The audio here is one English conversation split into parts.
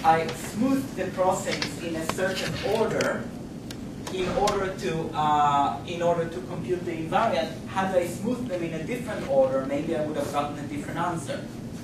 I smooth the crossings in a certain order in order to compute the invariant. Had I smoothed them in a different order, maybe I would have gotten a different answer.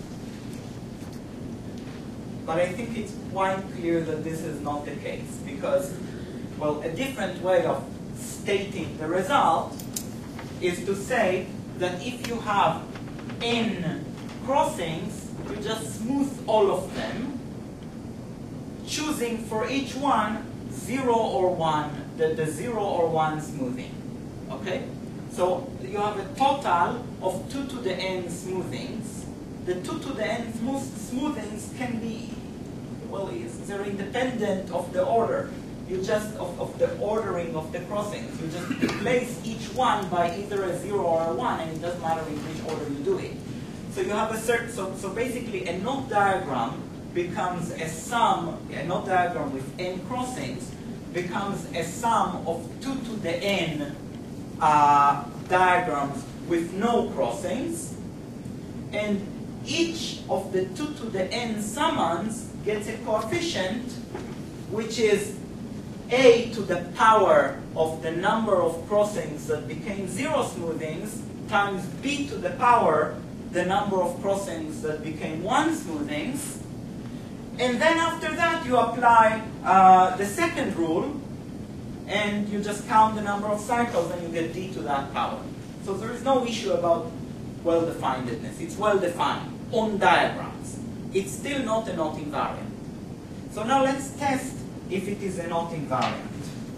But I think it's quite clear that this is not the case, because, well, a different way of stating the result is to say that if you have n crossings, you just smooth all of them, choosing for each one 0 or 1, the 0 or 1 smoothing. Okay? So you have a total of 2 to the n smoothings. The 2 to the n smoothings can be, well, they're independent of the order. You just, of the ordering of the crossings. You just replace each one by either a 0 or a 1, and it doesn't matter in which order you do it. So you have a certain, so basically a knot diagram becomes a sum, a knot diagram with n crossings becomes a sum of 2 to the n diagrams with no crossings, and each of the 2 to the n summands gets a coefficient which is a to the power of the number of crossings that became 0 smoothings times b to the power the number of crossings that became 1 smoothings. And then after that you apply the second rule, and you just count the number of cycles and you get d to that power. So there is no issue about well-definedness. It's well-defined on diagrams. It's still not a knot invariant. So now let's test if it is a knot invariant.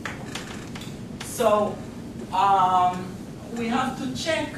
So we have to check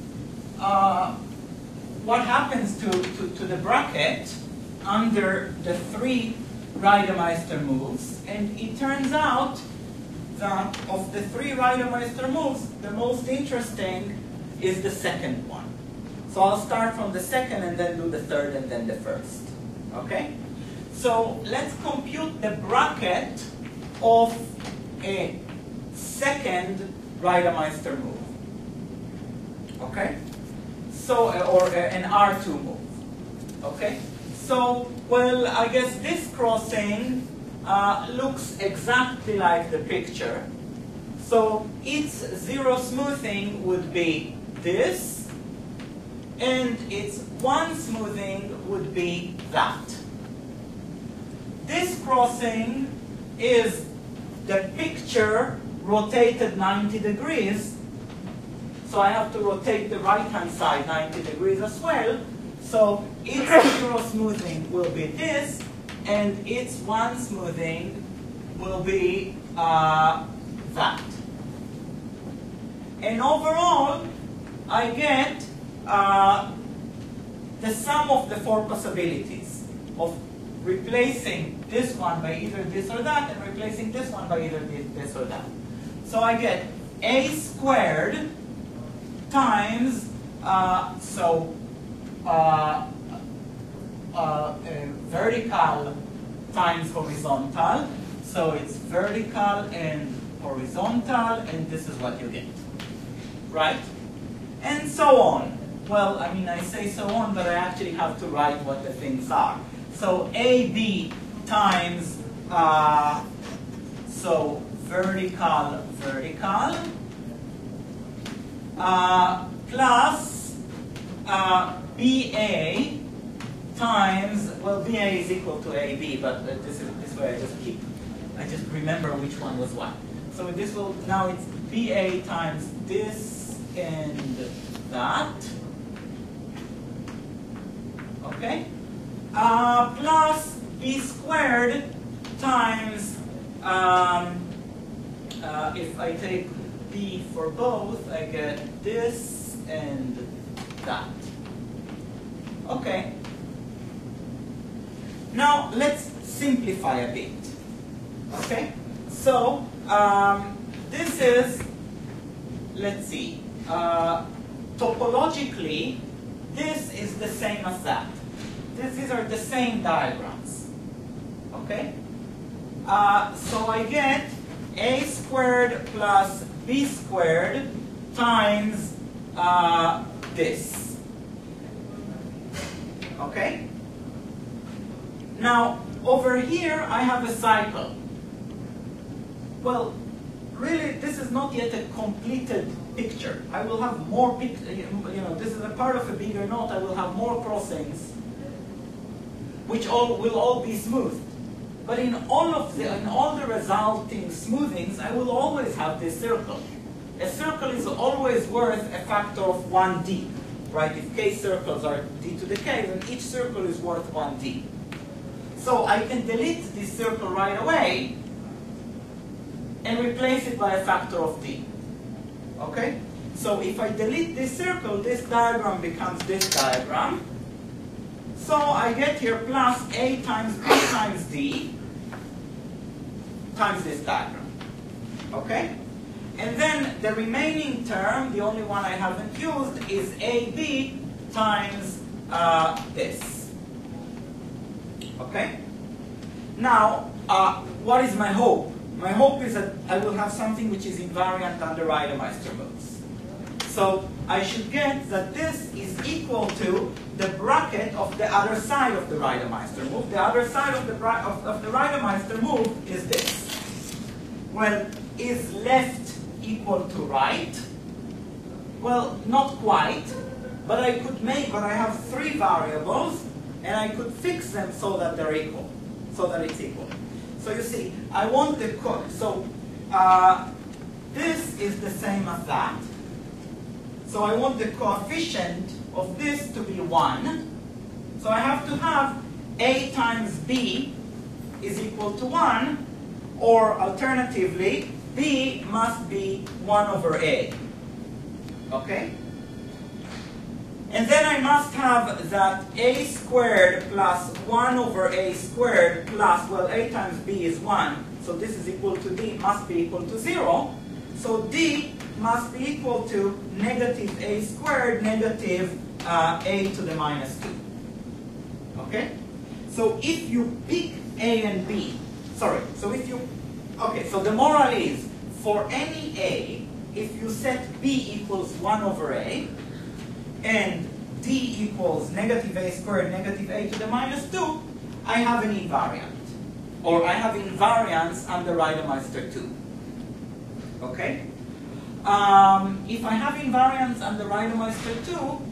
what happens to the bracket under the 3 Reidemeister moves, and it turns out that of the 3 Reidemeister moves, the most interesting is the second one. So I'll start from the second and then do the third and then the first. Okay? So let's compute the bracket of a second Reidemeister move. Okay? So, or an R2 move. Okay? So, well, I guess this crossing looks exactly like the picture. So its 0 smoothing would be this, and its 1 smoothing would be that. This crossing is the picture rotated 90 degrees. So I have to rotate the right-hand side 90 degrees as well. So its 0 smoothing will be this, and its 1 smoothing will be that. And overall, I get the sum of the 4 possibilities of replacing this one by either this or that, and replacing this one by either this or that. So I get a squared times, vertical times horizontal. So it's vertical and horizontal, and this is what you get, right? And so on. Well, I mean, I say so on, but I actually have to write what the things are. So AB times, so vertical, vertical, plus BA times, well, BA is equal to AB, but this way I just remember which one was what. So this will, now it's BA times this and that, okay? Plus B squared times, if I take B for both, I get this and that. Okay. Now let's simplify a bit. Okay. So this is, let's see, topologically, this is the same as that. These are the same diagrams. Okay. So I get a squared plus b squared times this. Okay? Now, over here I have a cycle. Well, really, this is not yet a completed picture. I will have more, this is a part of a bigger knot. I will have more crossings, which will all be smoothed. But in all the resulting smoothings, I will always have this circle. A circle is always worth a factor of 1d, right? If k circles are d to the k, then each circle is worth 1d. So I can delete this circle right away and replace it by a factor of d. Okay? So if I delete this circle, this diagram becomes this diagram. So I get here plus a times b times d times this diagram. Okay? And then the remaining term, the only one I haven't used, is ab times this. Okay? Now, what is my hope? My hope is that I will have something which is invariant under Reidemeister moves. So I should get that this is equal to the bracket of the other side of the Reidemeister move. The other side of the Reidemeister move is this. Well, is left equal to right? Well, not quite, but I have three variables, and I could fix them so that they're equal, so that it's equal. So you see, I want the this is the same as that. So I want the coefficient of this to be 1. So I have to have a times b is equal to 1, or alternatively, b must be 1 over a. Okay? And then I must have that a squared plus 1 over a squared plus, well, a times b is 1, so this is equal to d, must be equal to 0. So d must be equal to negative a squared negative a to the minus 2. Okay? So if you pick a and b, so the moral is, for any a, if you set b equals 1 over a, and d equals negative a squared negative a to the minus 2, I have an invariant. Or I have invariance under Reidemeister 2. Okay? If I have invariance under Reidemeister 2,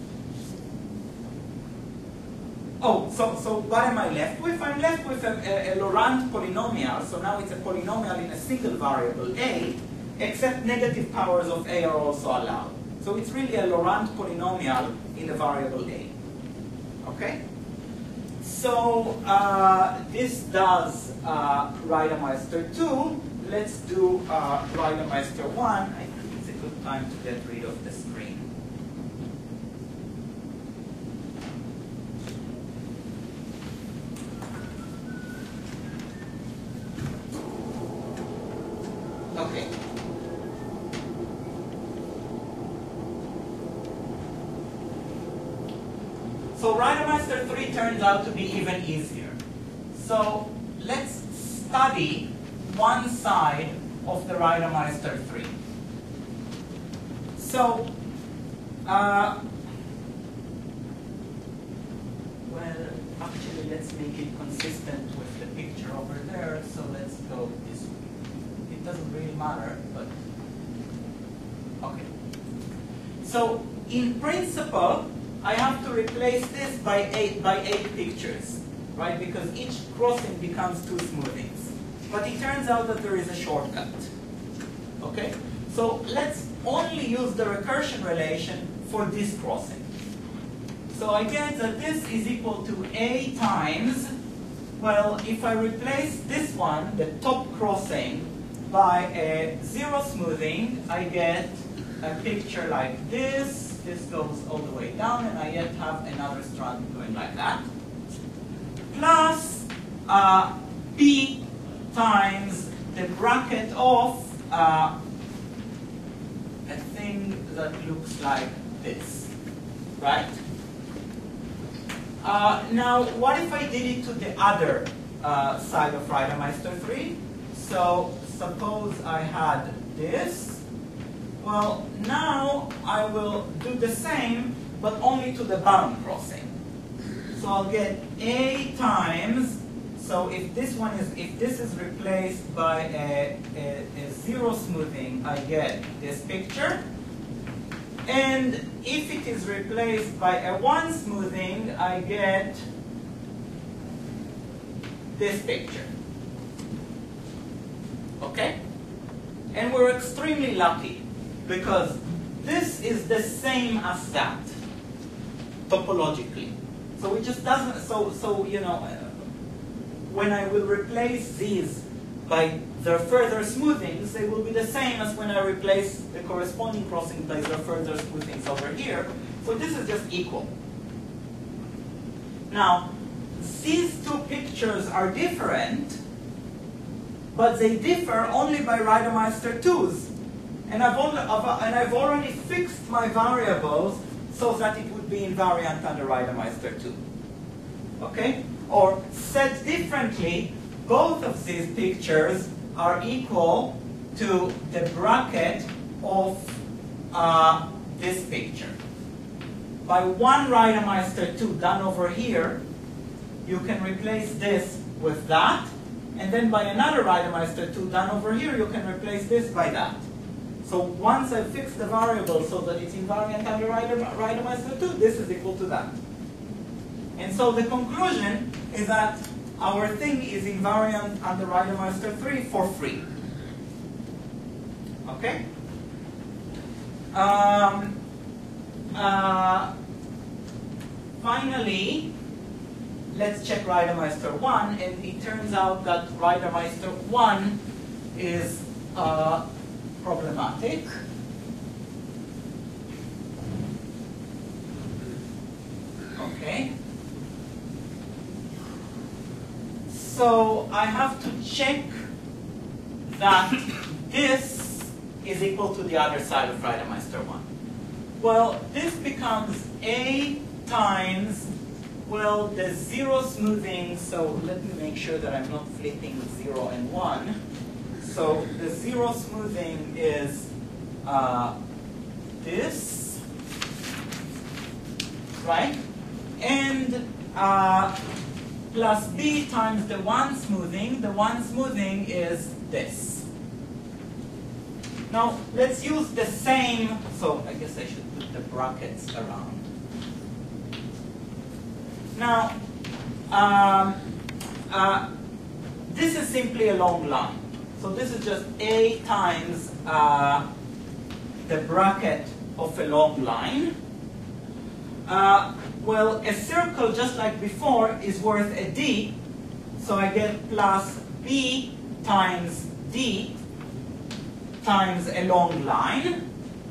so what am I left with? I'm left with a Laurent polynomial. So now it's a polynomial in a single variable a, except negative powers of a are also allowed. So it's really a Laurent polynomial in the variable a. Okay? So this does Reidemeister 2. Let's do Reidemeister 1. I think it's a good time to get rid of the screen. Okay. So Reidemeister 3 turns out to be even easier. So let's study one side of the Reidemeister 3. So, well, actually let's make it consistent with the picture over there, so let's go this way. It doesn't really matter, but okay. So in principle, I have to replace this by eight pictures, right? Because each crossing becomes two smoothings. But it turns out that there is a shortcut. Okay? So let's only use the recursion relation for this crossing. So I get that this is equal to a times, well, if I replace this one, the top crossing, by a zero smoothing, I get a picture like this. This goes all the way down, and I yet have another strand going like that. Plus b times the bracket of a thing that looks like this, right? Now, what if I did it to the other side of Reidemeister 3? So suppose I had this. Well, now I will do the same, but only to the bottom crossing. So I'll get a times, So if this is replaced by a zero smoothing, I get this picture. And if it is replaced by a one smoothing, I get this picture. Okay? And we're extremely lucky because this is the same as that topologically. So it just doesn't, so you know, when I will replace these by their further smoothings, they will be the same as when I replace the corresponding crossing by their further smoothings over here. So this is just equal. Now, these two pictures are different, but they differ only by Reidemeister 2's. And I've already fixed my variables so that it would be invariant under Reidemeister 2. Okay? Or said differently, both of these pictures are equal to the bracket of this picture. By one Reidemeister 2 done over here, you can replace this with that. And then by another Reidemeister 2 done over here, you can replace this by that. So once I've fixed the variable so that it's invariant under Reidemeister 2, this is equal to that. And so the conclusion is that our thing is invariant under Reidemeister 3 for free. Okay? Finally, let's check Reidemeister 1, and it turns out that Reidemeister 1 is problematic. Okay. So I have to check that this is equal to the other side of Reidemeister 1. Well, this becomes A times, well, the zero smoothing, so let me make sure that I'm not flipping 0 and 1. So the zero smoothing is this, right? And plus B times the one smoothing. The one smoothing is this. Now, let's use the same, so I guess I should put the brackets around. Now, this is simply a long line. So this is just A times the bracket of a long line. Well, a circle, just like before, is worth a D. So I get plus B times D times a long line.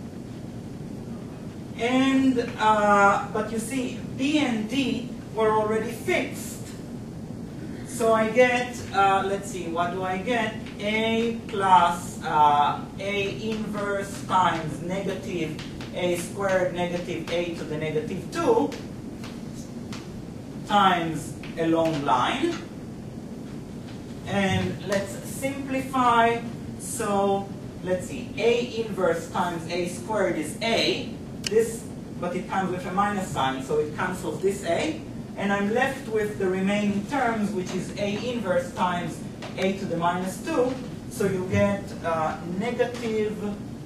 And, but you see, B and D were already fixed. So I get, let's see, what do I get? A plus A inverse times negative A squared negative A to the negative 2 times a long line. And let's simplify. So let's see, A inverse times A squared is A. This, but it comes with a minus sign, so it cancels this A. And I'm left with the remaining terms, which is A inverse times A to the minus 2. So you get negative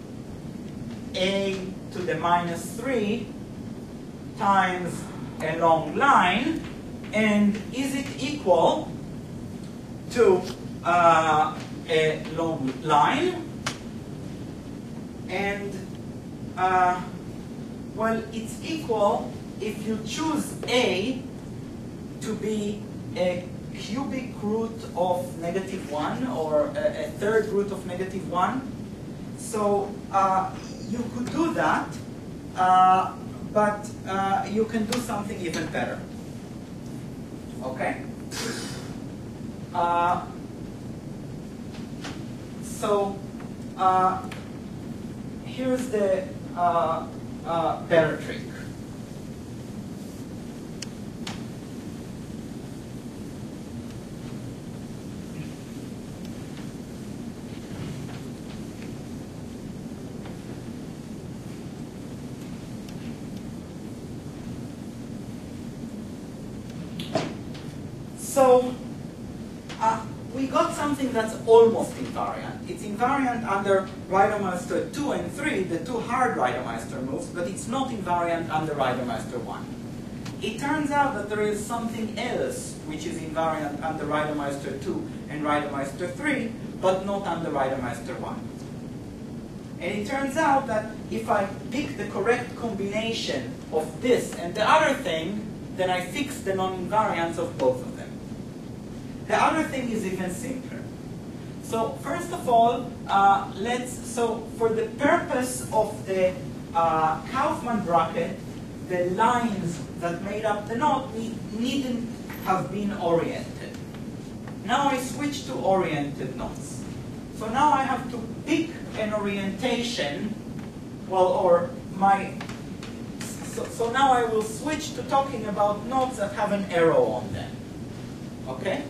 A to the minus 3 times a long line. And is it equal to a long line? And, well, it's equal if you choose A to be a cubic root of -1 or a third root of -1. So you could do that, but you can do something even better. Okay? So here's the better trick. So we got something that's almost invariant. It's invariant under Reidemeister 2 and 3, the two hard Reidemeister moves, but it's not invariant under Reidemeister 1. It turns out that there is something else which is invariant under Reidemeister 2 and Reidemeister 3, but not under Reidemeister 1. And it turns out that if I pick the correct combination of this and the other thing, then I fix the non-invariance of both of them. The other thing is even simpler. So first of all, so for the purpose of the Kaufman bracket, the lines that made up the knot needn't have been oriented. Now I switch to oriented knots. So now I have to pick an orientation, so now I will switch to talking about knots that have an arrow on them. Okay?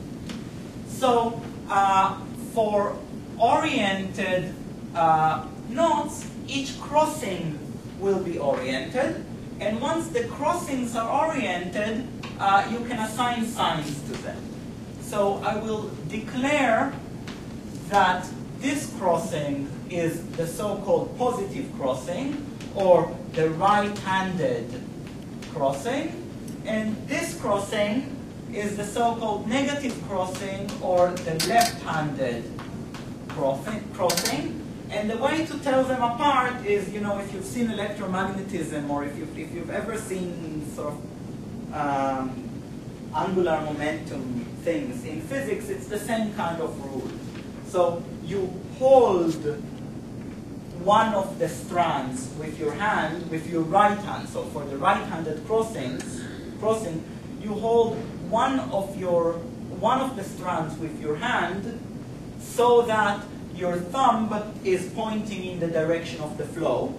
So for oriented knots, each crossing will be oriented, and once the crossings are oriented, you can assign signs to them. So I will declare that this crossing is the so-called positive crossing, or the right-handed crossing, and this crossing is the so-called negative crossing, or the left-handed crossing. And the way to tell them apart is, if you've seen electromagnetism, or if you've ever seen sort of angular momentum things in physics, it's the same kind of rule. So you hold one of the strands with your hand, with your right hand. So for the right-handed crossing, you hold one of the strands with your hand, so that your thumb is pointing in the direction of the flow,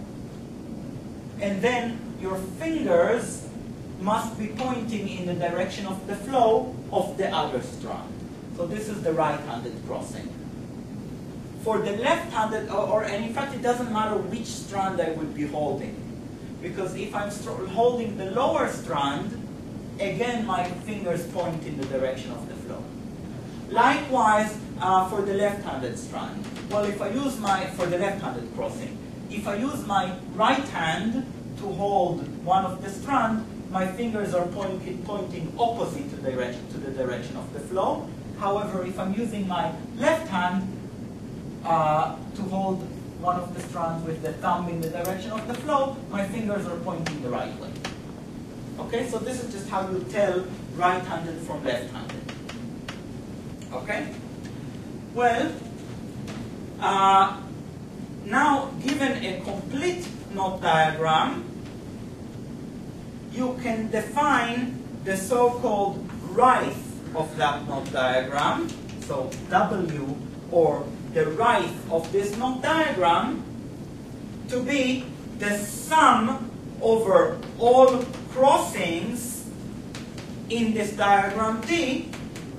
and then your fingers must be pointing in the direction of the flow of the other strand. So this is the right-handed crossing. For the left-handed, and in fact it doesn't matter which strand I would be holding, because if I'm holding the lower strand, again my fingers point in the direction of the flow. Likewise, for the left-handed strand. Well, if I use for the left-handed crossing, if I use my right hand to hold one of the strand, my fingers are pointing opposite to the direction of the flow. However, if I'm using my left hand to hold one of the strands with the thumb in the direction of the flow, my fingers are pointing the right way. Okay, so this is just how you tell right-handed from left-handed. Okay? Well, now given a complete knot diagram, you can define the so-called right of that knot diagram, so W, or the right of this knot diagram, to be the sum over all crossings in this diagram D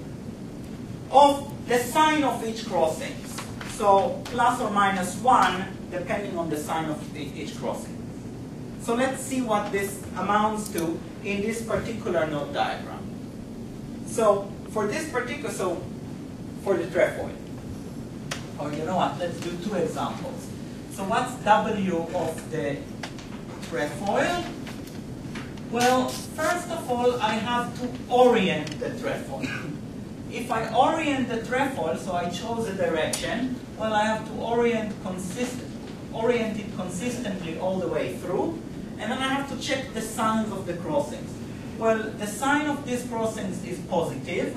of the sign of each crossing. So plus or minus 1, depending on the sign of each crossing. So let's see what this amounts to in this particular knot diagram. So for this particular, for the trefoil. Or you know what, let's do two examples. So what's W of the trefoil? Well, first of all, I have to orient the trefoil. If I orient the trefoil, so I chose a direction, well, I have to orient it consistently all the way through, and then I have to check the signs of the crossings. Well, the sign of this crossing is positive,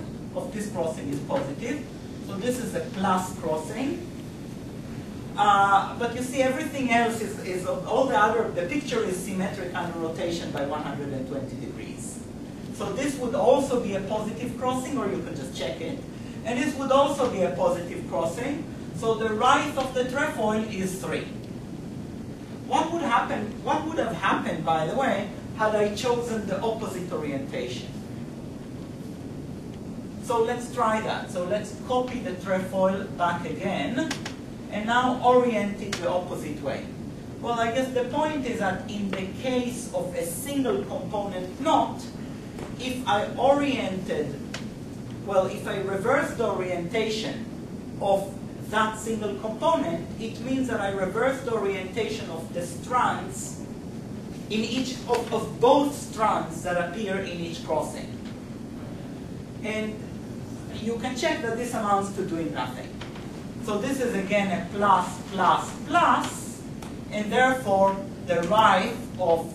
so this is a plus crossing. But you see, everything else is all the other, the picture is symmetric under rotation by 120 degrees. So this would also be a positive crossing, or you could just check it. And this would also be a positive crossing. So the right of the trefoil is 3. What would have happened, by the way, had I chosen the opposite orientation? So let's try that. So let's copy the trefoil back again, and now orient it the opposite way. Well, I guess the point is that in the case of a single component knot, if I oriented well, if I reverse the orientation of that single component, it means that I reverse the orientation of the strands in each of both strands that appear in each crossing. And you can check that this amounts to doing nothing. So this is again a plus, plus, plus, and therefore the right of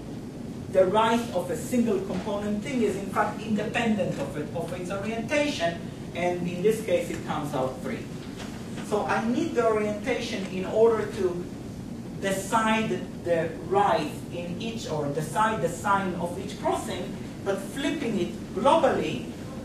a single component thing is in fact independent of its orientation, and in this case it comes out 3. So I need the orientation in order to decide the right in each, or decide the sign of each crossing, but flipping it globally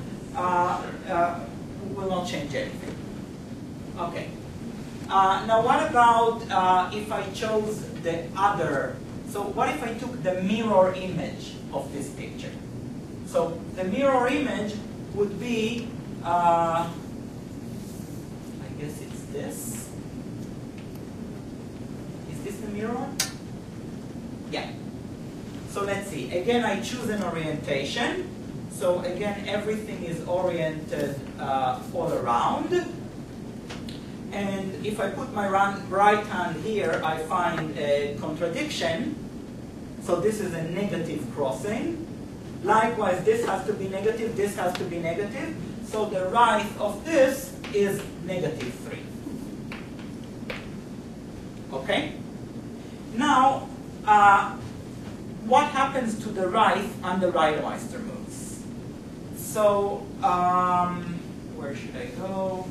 will not change anything. Okay. Now what about if I chose the other? So what if I took the mirror image of this picture? So the mirror image would be, I guess it's this. Is this the mirror? Yeah. So let's see. Again, I choose an orientation. So again, everything is oriented all around. And if I put my right hand here, I find a contradiction. So this is a negative crossing. Likewise, this has to be negative, this has to be negative. So the right of this is -3. Okay? Now, what happens to the right under Reidemeister moves? So, where should I go?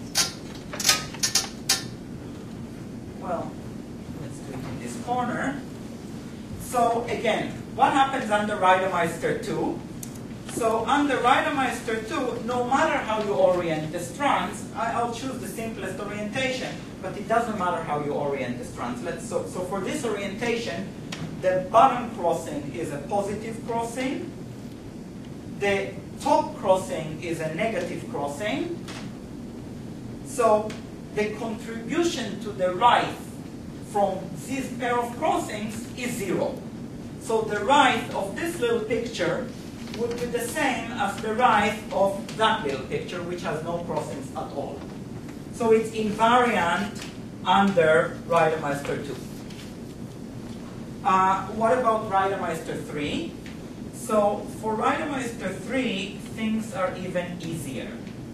Well, let's do it in this corner. So again, what happens under Reidemeister 2? So under Reidemeister 2, no matter how you orient the strands, I'll choose the simplest orientation, but it doesn't matter how you orient the strands. So for this orientation, the bottom crossing is a positive crossing, the top crossing is a negative crossing, so the contribution to the right from this pair of crossings is 0. So the right of this little picture would be the same as the right of that little picture, which has no crossings at all. So it's invariant under Reidemeister 2. What about Reidemeister 3? So for Reidemeister 3, things are even easier.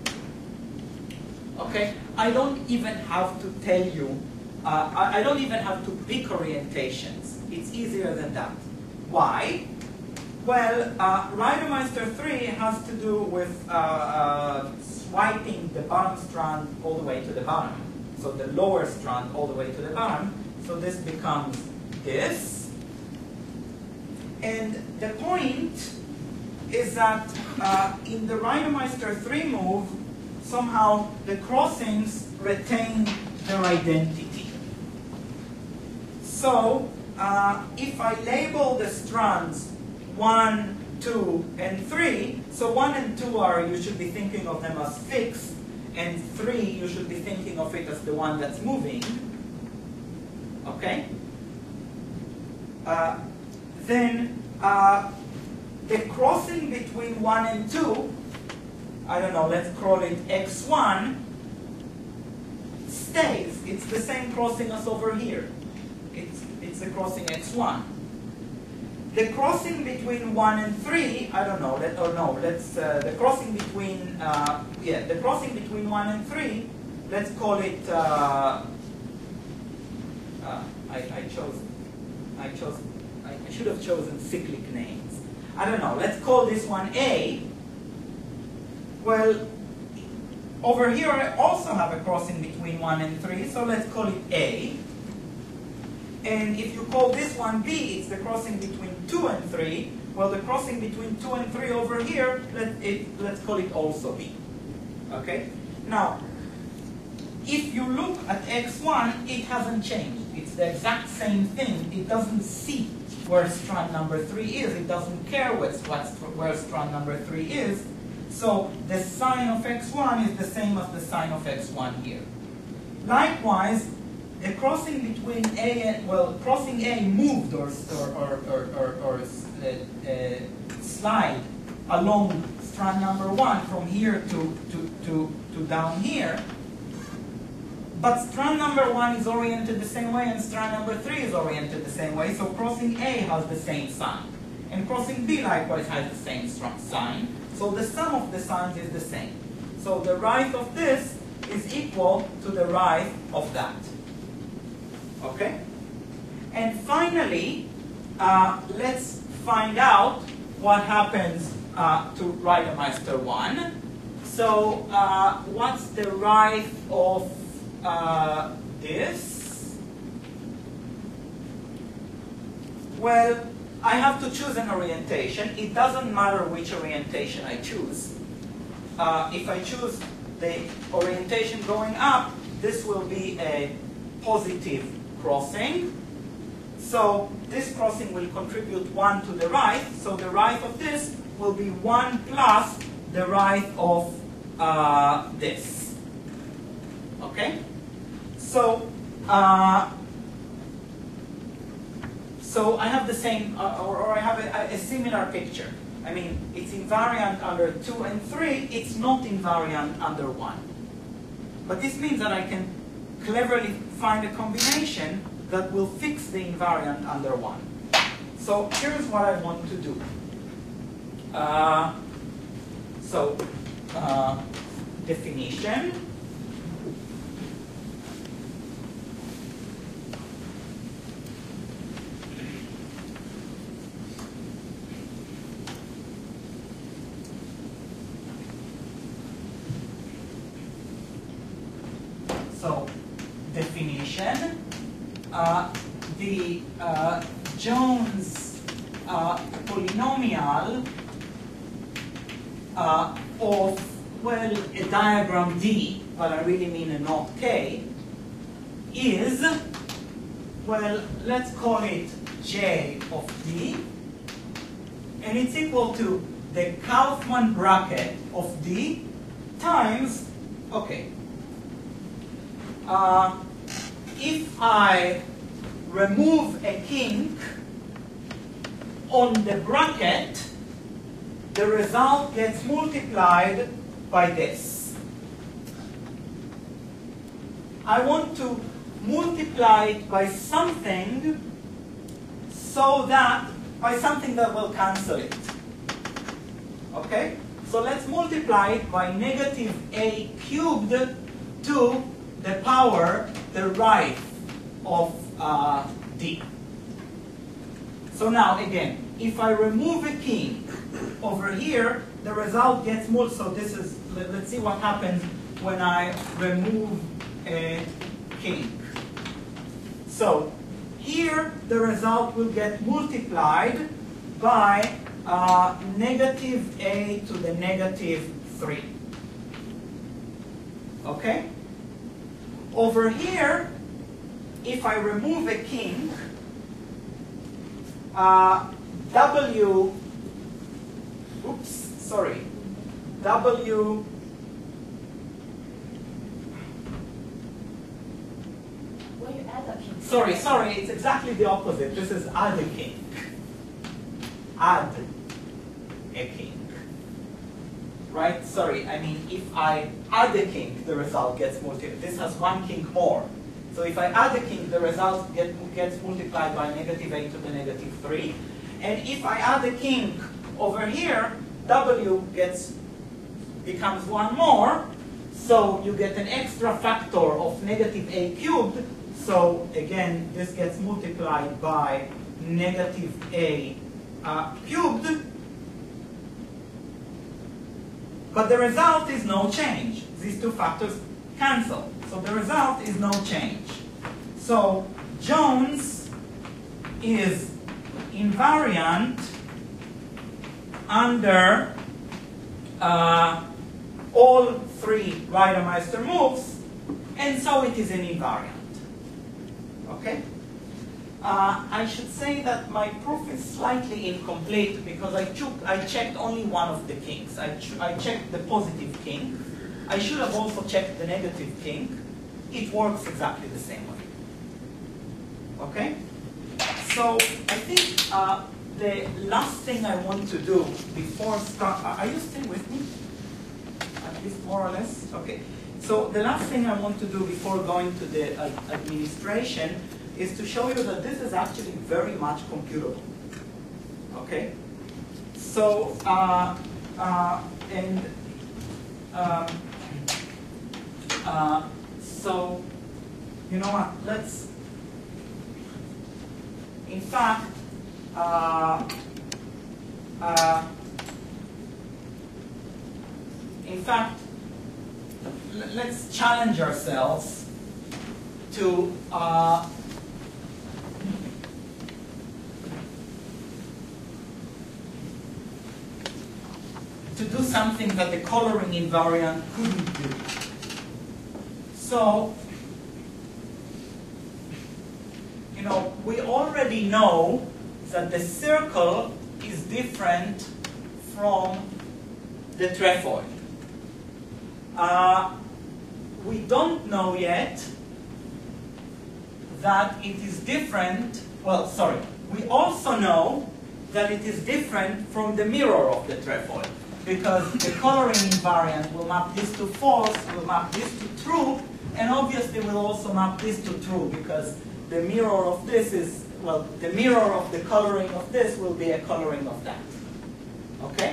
Okay, I don't even have to tell you, I don't even have to pick orientations. It's easier than that. Why? Well, Reidemeister 3 has to do with swiping the bottom strand all the way to the bottom. So the lower strand all the way to the bottom. So this becomes this. And the point is that in the Reidemeister 3 move, somehow the crossings retain their identity. So if I label the strands 1, 2, and 3, so 1 and 2 are, you should be thinking of them as fixed, and 3 you should be thinking of it as the one that's moving. Okay? Then the crossing between 1 and 2, I don't know, let's call it x1, stays. It's the same crossing as over here. It's the crossing x1. The crossing between 1 and 3, I don't know, the crossing between, the crossing between 1 and 3, let's call it, I should have chosen cyclic names. I don't know, let's call this one A. Well, over here I also have a crossing between 1 and 3, so let's call it A. And if you call this one B, it's the crossing between 2 and 3. Well, the crossing between 2 and 3 over here, let's call it also B. Okay? Now, if you look at x1, it hasn't changed. It's the exact same thing. It doesn't see where strand number 3 is. It doesn't care where strand number 3 is. So the sign of x1 is the same as the sign of x1 here. Likewise, the crossing between A and, well, crossing A moved or slide along strand number 1 from here to down here. But strand number 1 is oriented the same way, and strand number 3 is oriented the same way, so crossing A has the same sign. And crossing B likewise has the same sign. So the sum of the signs is the same. So the right of this is equal to the right of that. Okay? And finally, let's find out what happens to Reidemeister 1. So what's the right of this? Well, I have to choose an orientation. It doesn't matter which orientation I choose. If I choose the orientation going up, this will be a positive crossing. So this crossing will contribute 1 to the right. So the right of this will be 1 plus the right of this. Okay? So I have the same, or I have a similar picture. I mean, it's invariant under 2 and 3. It's not invariant under 1. But this means that I can cleverly find a combination that will fix the invariant under 1. So here's what I want to do. Definition. So definition. The Jones polynomial of, well, a diagram D, but I really mean a knot K, is, well, let's call it J of D, and it's equal to the Kaufman bracket of D times, okay, if I remove a kink on the bracket, the result gets multiplied by this. I want to multiply it by something by something that will cancel it. Okay? So let's multiply it by negative a cubed to the power, the right of D. So now again, if I remove a kink over here, the result gets multiplied. So this is, let's see what happens when I remove a kink. So here the result will get multiplied by negative a to the negative 3. Okay? Over here, if I remove a kink, W, When you add a kink. sorry, it's exactly the opposite. This is add a kink. Add a kink. Right? Sorry, I mean, if I add a kink, the result gets multiplied. This has one kink more. So if I add a kink, the result gets multiplied by negative a to the negative 3. And if I add a kink over here, W becomes one more. So you get an extra factor of negative a cubed. So again, this gets multiplied by negative a cubed. But the result is no change. These two factors cancel. So the result is no change. So Jones is invariant under all three Reidemeister moves, and so it is an invariant. Okay? I should say that my proof is slightly incomplete because I checked only one of the kinks. I checked the positive kink. I should have also checked the negative kink. It works exactly the same way. Okay? So I think the last thing I want to do before start, are you still with me? At least more or less? Okay. So the last thing I want to do before going to the administration is to show you that this is actually very much computable. Okay? So, so, you know what, let's, in fact, let's challenge ourselves to do something that the coloring invariant couldn't do. So, you know, we already know that the circle is different from the trefoil. We don't know yet that it is different, well, sorry, we also know that it is different from the mirror of the trefoil, because the coloring invariant will map this to false, will map this to true, and obviously will also map this to true, because the mirror of this is, well, the mirror of the coloring of this will be a coloring of that. Okay?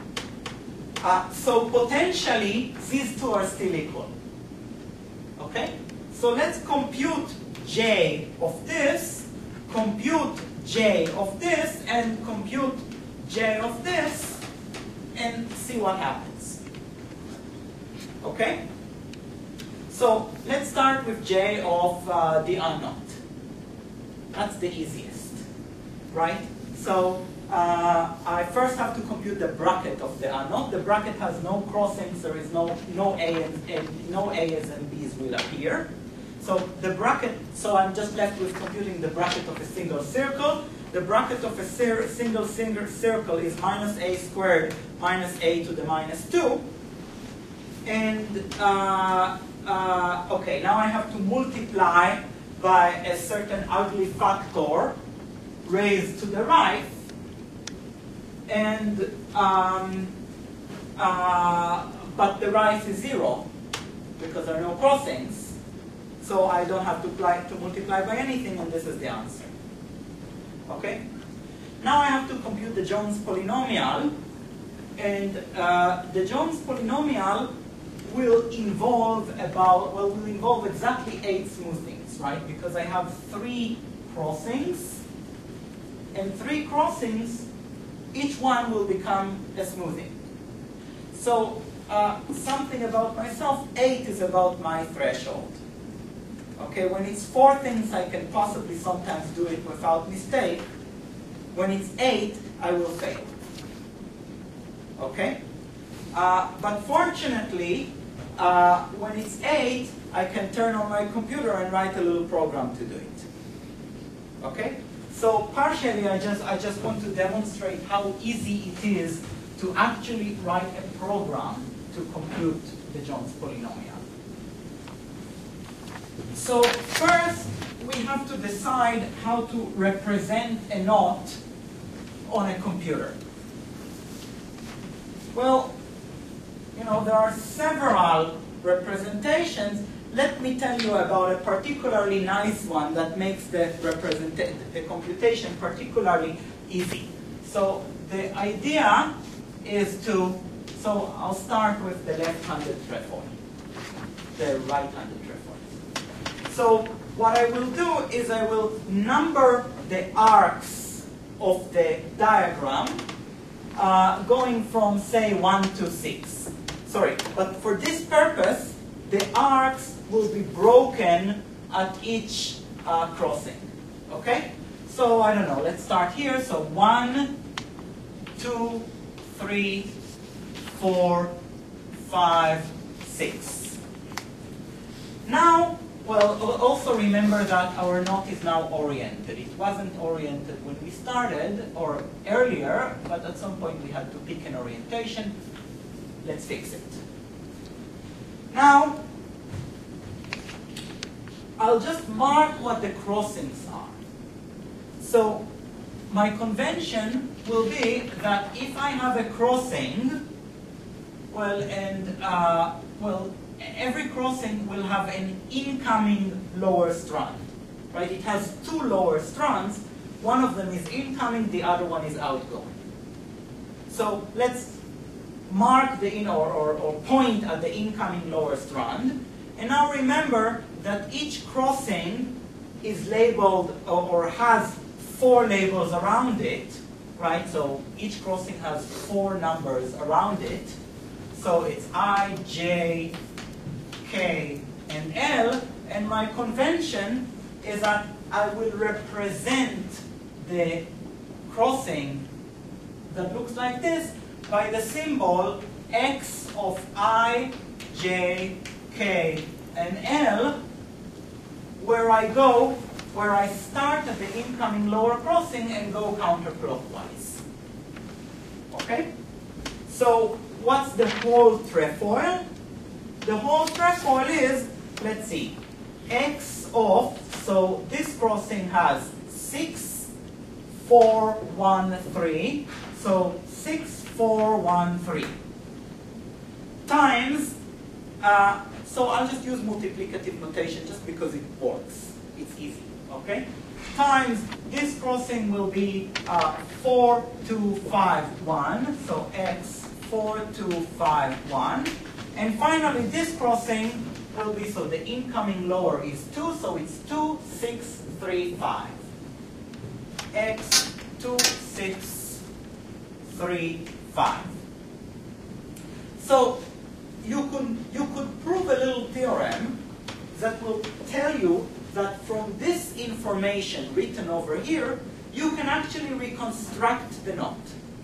So potentially, these two are still equal. Okay? So let's compute J of this, compute J of this, and compute J of this, and see what happens. Okay? So let's start with J of the unknown. That's the easiest, right? So I first have to compute the bracket of the unknown. The bracket has no crossings. There is no A's and B's will appear. So the bracket. So I'm just left with computing the bracket of a single circle. The bracket of a single circle is minus A squared minus A to the minus 2. And okay, now I have to multiply by a certain ugly factor raised to the right, and but the right is 0 because there are no crossings, so I don't have to multiply by anything, and this is the answer. Okay. Now I have to compute the Jones polynomial, and the Jones polynomial will involve exactly 8 smoothings, right? Because I have 3 crossings, and 3 crossings, each one will become a smoothing. So something about myself, 8 is about my threshold. Okay, when it's 4 things, I can possibly sometimes do it without mistake. When it's 8, I will fail. Okay? But fortunately, when it's 8, I can turn on my computer and write a little program to do it. Okay? So partially, I just want to demonstrate how easy it is to actually write a program to compute the Jones polynomial. So first, we have to decide how to represent a knot on a computer. Well, you know, there are several representations. Let me tell you about a particularly nice one that makes the computation particularly easy. So the idea is to, so I'll start with the left-handed trefoil, the right-handed trefoil. So what I will do is I will number the arcs of the diagram going from, say, 1 to 6. Sorry, but for this purpose, the arcs will be broken at each crossing. Okay? So I don't know, let's start here. So 1, 2, 3, 4, 5, 6. Now, well, also remember that our knot is now oriented. It wasn't oriented when we started, or earlier, but at some point we had to pick an orientation. Let's fix it. Now, I'll just mark what the crossings are. So, my convention will be that if I have a crossing, well, every crossing will have an incoming lower strand, right? It has two lower strands. One of them is incoming, the other one is outgoing. So let's mark the or point at the incoming lower strand. And now remember that each crossing is labeled or has 4 labels around it, right? So each crossing has 4 numbers around it. So it's I, J, K, and L. And my convention is that I will represent the crossing that looks like this by the symbol X of I, J, K, and L, where I start at the incoming lower crossing and go counterclockwise. Okay? So what's the whole trefoil? The whole trefoil is, let's see, X of, so this crossing has 6, 4, 1, 3. So 6, 4, 1, 3. Times, so I'll just use multiplicative notation just because it works. It's easy, okay? Times, this crossing will be 4, 2, 5, 1. So X, 4, 2, 5, 1. And finally, this crossing will be, so the incoming lower is 2, so it's 2, 6, 3, 5. X, 2, 6, 3, 5. So you could prove a little theorem that will tell you that from this information written over here, you can actually reconstruct the knot.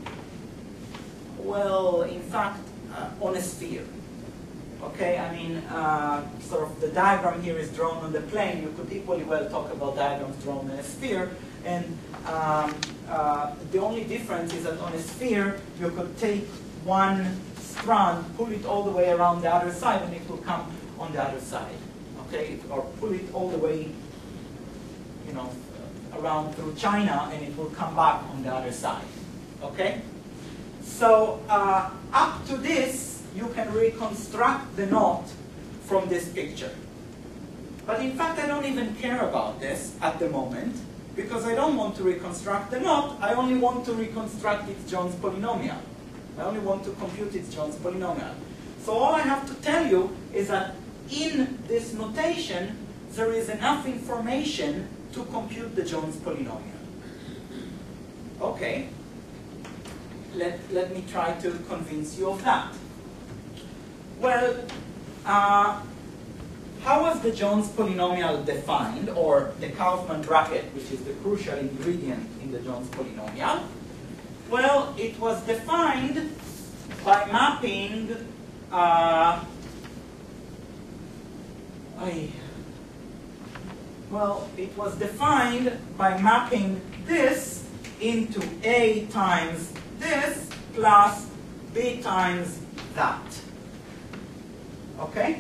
Well, in fact, on a sphere. Okay, I mean, sort of the diagram here is drawn on the plane. You could equally well talk about diagrams drawn on a sphere. And the only difference is that on a sphere, you could take one strand, pull it all the way around the other side, and it will come on the other side. Okay, or pull it all the way, you know, around through China, and it will come back on the other side. Okay? So up to this, you can reconstruct the knot from this picture. But in fact, I don't even care about this at the moment, because I don't want to reconstruct the knot. I only want to reconstruct its Jones polynomial. I only want to compute its Jones polynomial. So all I have to tell you is that in this notation, there is enough information to compute the Jones polynomial. Okay. Let me try to convince you of that. Well, how was the Jones polynomial defined, or the Kaufman bracket, which is the crucial ingredient in the Jones polynomial? Well, it was defined by mapping it was defined by mapping this into A times this plus B times that. Okay?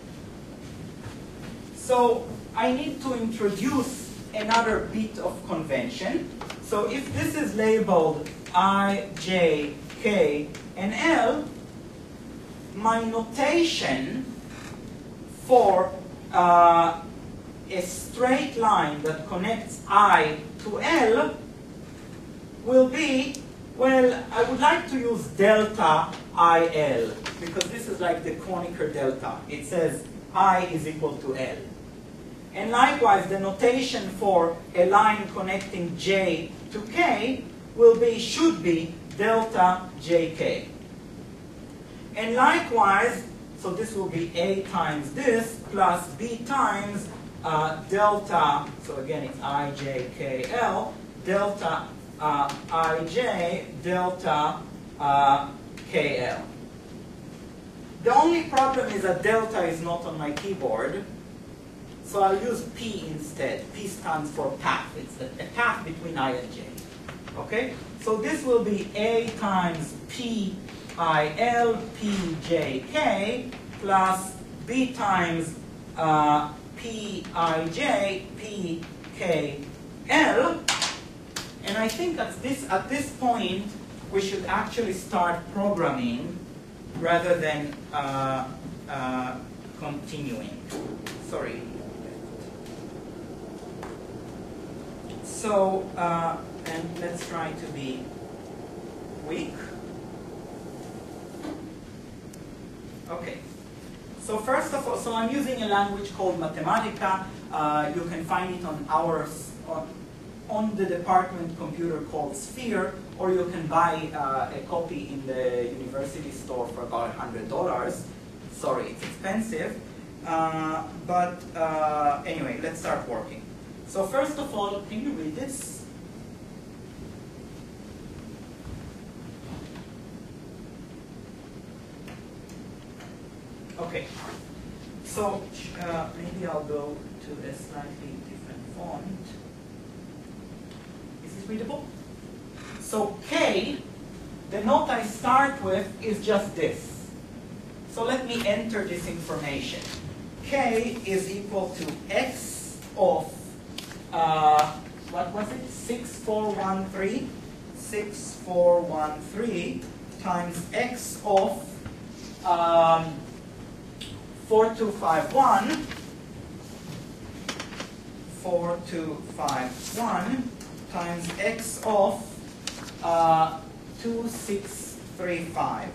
So I need to introduce another bit of convention. So if this is labeled I, J, K, and L, my notation for a straight line that connects I to L will be, well, I would like to use delta IL, because this is like the Kronecker delta. It says I is equal to L. And likewise, the notation for a line connecting J to K should be delta JK. And likewise, so this will be A times this plus B times delta, so again it's IJKL, delta IJ, delta KL. The only problem is that delta is not on my keyboard, so I'll use P instead. P stands for path. It's a path between I and J. Okay? So this will be A times PIL PJK plus B times PIJ PKL. And I think at this point, we should actually start programming rather than continuing. Sorry. So, and let's try to be quick. Okay. So first of all, so I'm using a language called Mathematica. You can find it on the department computer called Sphere, or you can buy a copy in the university store for about $100. Sorry, it's expensive. But anyway, let's start working. So first of all, can you read this? Okay. So maybe I'll go to a slightly different font. Is this readable? So K, the note I start with is just this. So let me enter this information. K is equal to X of, what was it? 6413? 6413 times X of 4251 times X of 2635.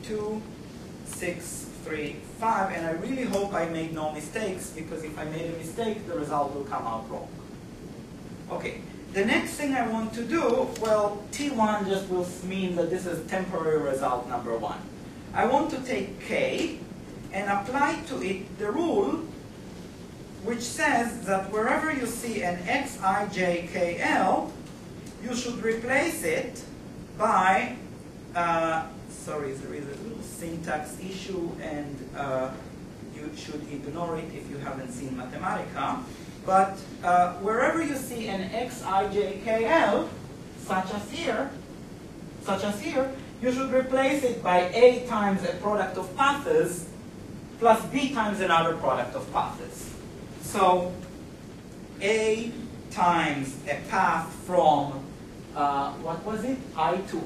2635, and I really hope I made no mistakes, because if I made a mistake, the result will come out wrong. Okay, the next thing I want to do, well, T1 just will mean that this is temporary result number 1. I want to take K and apply to it the rule which says that wherever you see an xijkl, you should replace it by, sorry, there is a little syntax issue, and you should ignore it if you haven't seen Mathematica. But wherever you see an xijkl, such as here, you should replace it by A times a product of paths plus B times another product of paths. So A times a path from, what was it? I to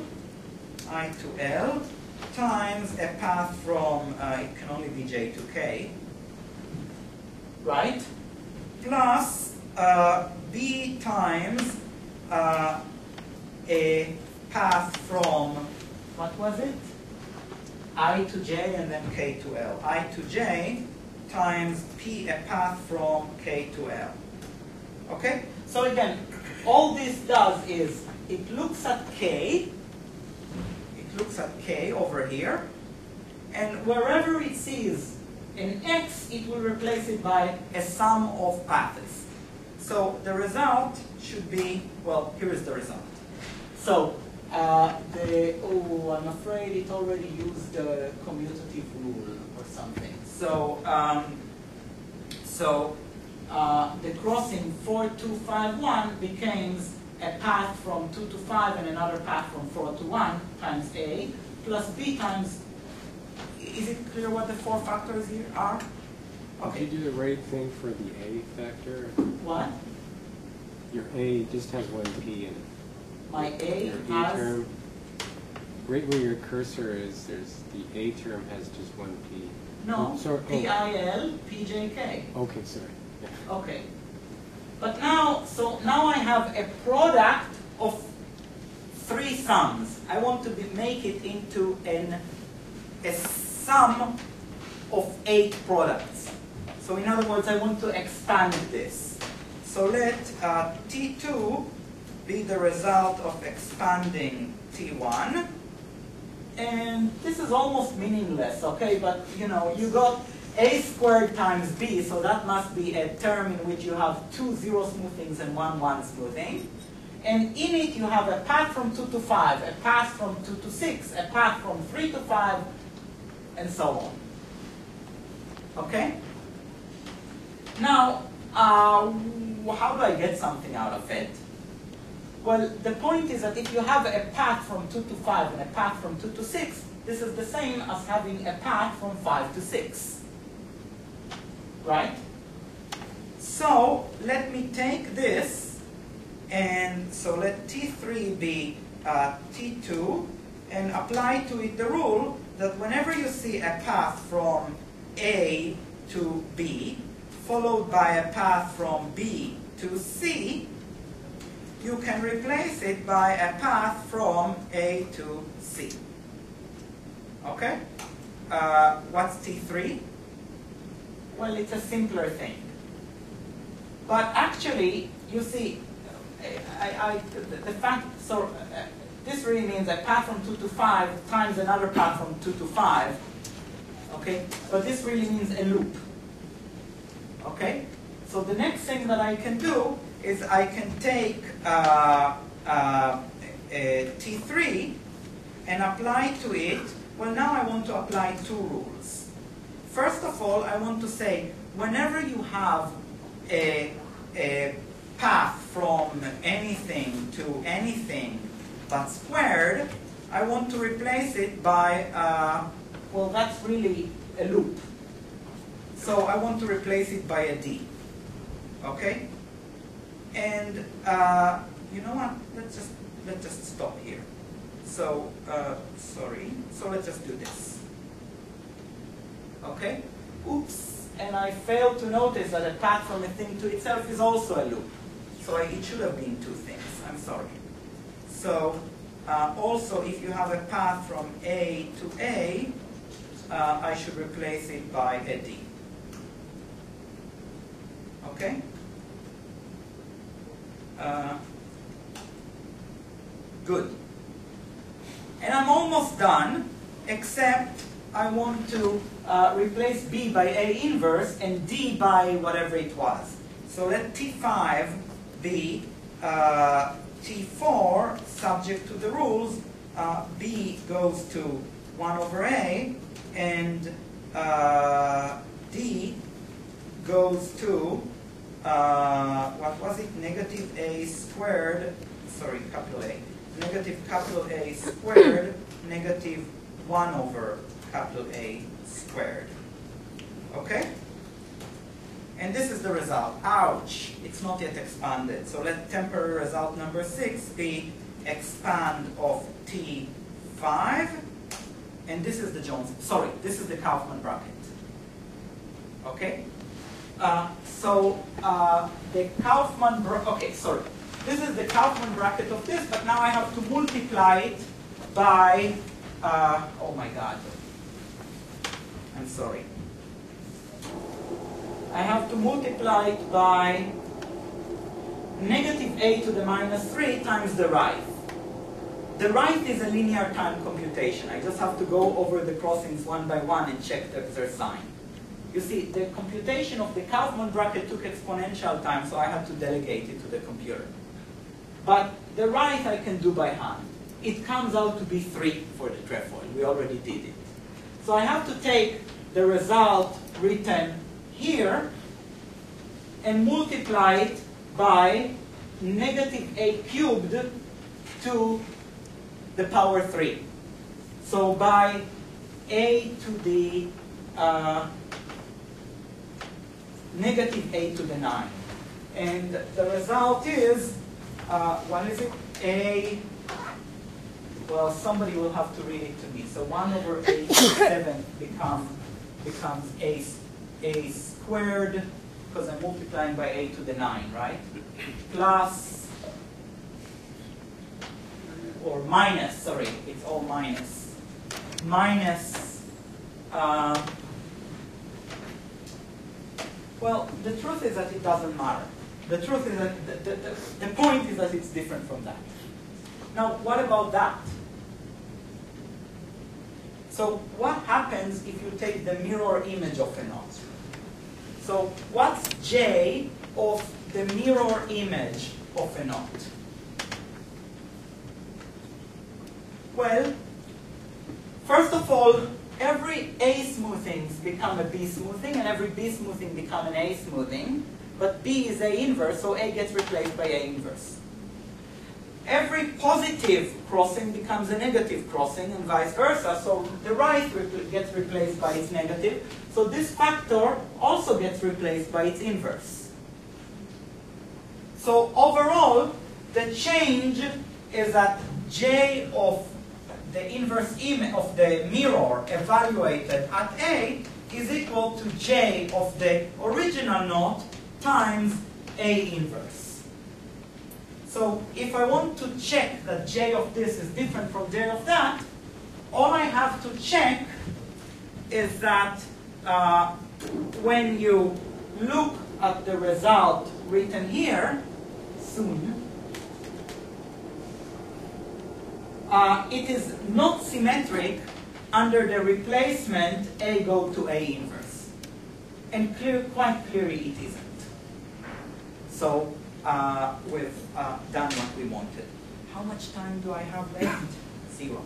L times a path from, it can only be J to K, right? Plus B times a path from, what was it? I to J and then K to L. I to J times P, a path from K to L. Okay? So again, all this does is it looks at K, over here, and wherever it sees an X, it will replace it by a sum of paths. So the result should be, well, here is the result. So I'm afraid it already used the commutative rule or something. So the crossing 4251 becomes a path from 2 to 5 and another path from 4 to 1 times A plus B times, is it clear what the 4 factors here are? Okay. Did you do the right thing for the A factor? What? Your A just has one P in it. My A your has... term, right where your cursor is, there's the A term has just one P. No, oh, sorry. PIL, PJK. Okay, sorry. Yeah. Okay. But now, so now I have a product of 3 sums. I want to make it into a sum of 8 products. So in other words, I want to expand this. So let T2 be the result of expanding T1. And this is almost meaningless, okay? But you know, you got A squared times B, so that must be a term in which you have 2 zero smoothings and 1 1 smoothing. And in it you have a path from 2 to 5, a path from 2 to 6, a path from 3 to 5, and so on. Okay? Now, how do I get something out of it? Well, the point is that if you have a path from 2 to 5 and a path from 2 to 6, this is the same as having a path from 5 to 6. Right? So, let me take this And so let T3 be T2, and apply to it the rule that whenever you see a path from A to B, followed by a path from B to C, you can replace it by a path from A to C. Okay? What's T3? Well, it's a simpler thing. But actually, you see, the fact, so this really means a path from 2 to 5 times another path from 2 to 5. Okay? But this really means a loop. Okay? So the next thing that I can do is I can take T3 and apply to it. Well, now I want to apply two rules. First of all, I want to say whenever you have a path from anything to anything but squared, I want to replace it by, well, that's really a loop. So I want to replace it by a D. Okay? And you know what? Let's just stop here. So sorry. So let's just do this. Okay? Oops. And I failed to notice that a path from a thing to itself is also a loop. So it should have been two things. I'm sorry. So also, if you have a path from A to A, I should replace it by a D. Okay? Good. And I'm almost done, except I want to replace B by A inverse and D by whatever it was. So let T5 be T4, subject to the rules. B goes to 1 over A, and D goes to, what was it, negative A squared, sorry, capital A, negative capital A squared, negative 1 over capital A squared. Okay? And this is the result. Ouch! It's not yet expanded. So let temporary result number 6 be expand of T5. And this is the Jones, sorry, this is the Kaufman bracket. Okay? The Kaufman bracket, okay, sorry. This is the Kaufman bracket of this, but now I have to multiply it by, oh my God. I'm sorry. I have to multiply it by negative A to the minus 3 times the right. The right is a linear time computation. I just have to go over the crossings one by one and check their sign. You see, the computation of the Kaufman bracket took exponential time, so I had to delegate it to the computer. But the right I can do by hand. It comes out to be 3 for the trefoil. We already did it. So I have to take the result written here and multiply it by negative A cubed to the power 3. So by A to the negative A to the 9. And the result is, what is it? A, well, somebody will have to read it to me. So 1 over A to the 7 becomes A squared, because I'm multiplying by A to the 9, right? Plus, or minus, sorry, it's all minus. Minus, well, the truth is that it doesn't matter. The truth is that, the point is that it's different from that. Now, what about that? So what happens if you take the mirror image of a knot? So what's J of the mirror image of a knot? Well, first of all, every A smoothings become a B smoothing, and every B smoothing become an A smoothing. But B is A inverse, so A gets replaced by A inverse. Every positive crossing becomes a negative crossing, and vice versa. So the right gets replaced by its negative. So this factor also gets replaced by its inverse. So overall, the change is that J of the inverse image of the mirror evaluated at A is equal to J of the original knot times A inverse. So if I want to check that J of this is different from J of that, all I have to check is that when you look at the result written here, soon, it is not symmetric under the replacement A go to A inverse. And quite clearly it isn't. So we've done what we wanted. How much time do I have left? 0.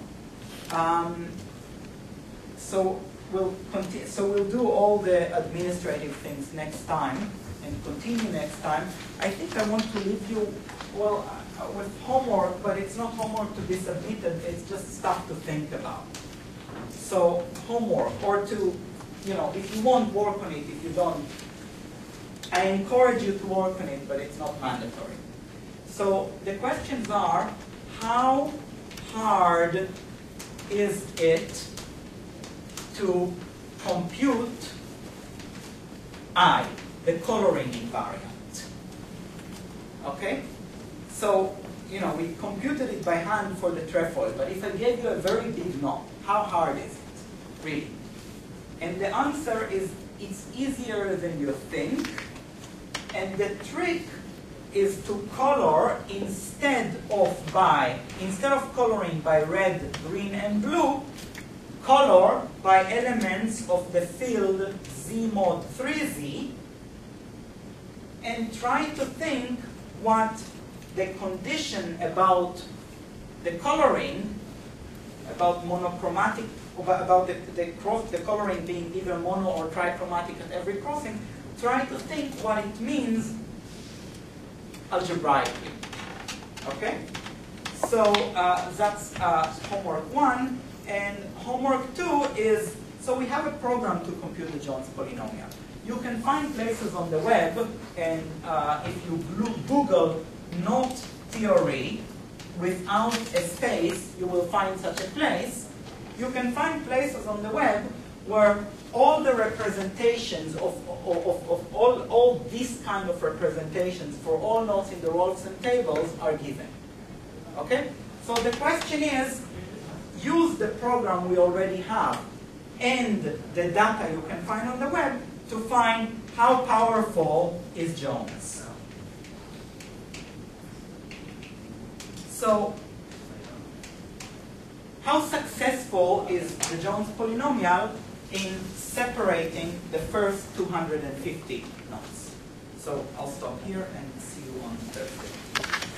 So we'll do all the administrative things next time and continue next time. I think I want to leave you, well, with homework, but it's not homework to be submitted, it's just stuff to think about. So homework, or to, if you want, work on it. If you don't, I encourage you to work on it, but it's not mandatory. So the questions are, how hard is it to compute I, the coloring invariant? Okay? So, we computed it by hand for the trefoil, but if I gave you a very big knot, how hard is it, really? And the answer is, it's easier than you think, and the trick is to color instead of coloring by red, green, and blue, color by elements of the field Z mod 3Z, and try to think what the condition about the coloring, about monochromatic, about the coloring being either mono or trichromatic at every crossing, try to think what it means algebraically. Okay? So that's homework 1. And homework 2 is, so we have a program to compute the Jones polynomial. You can find places on the web, and if you Google knot theory without a space, you will find such a place. You can find places on the web where all the representations of all these kind of representations for all knots in the Rolfson tables are given. Okay? So the question is, use the program we already have and the data you can find on the web to find how powerful is Jones. So, how successful is the Jones polynomial in separating the first 250 knots? So I'll stop here and see you on Thursday.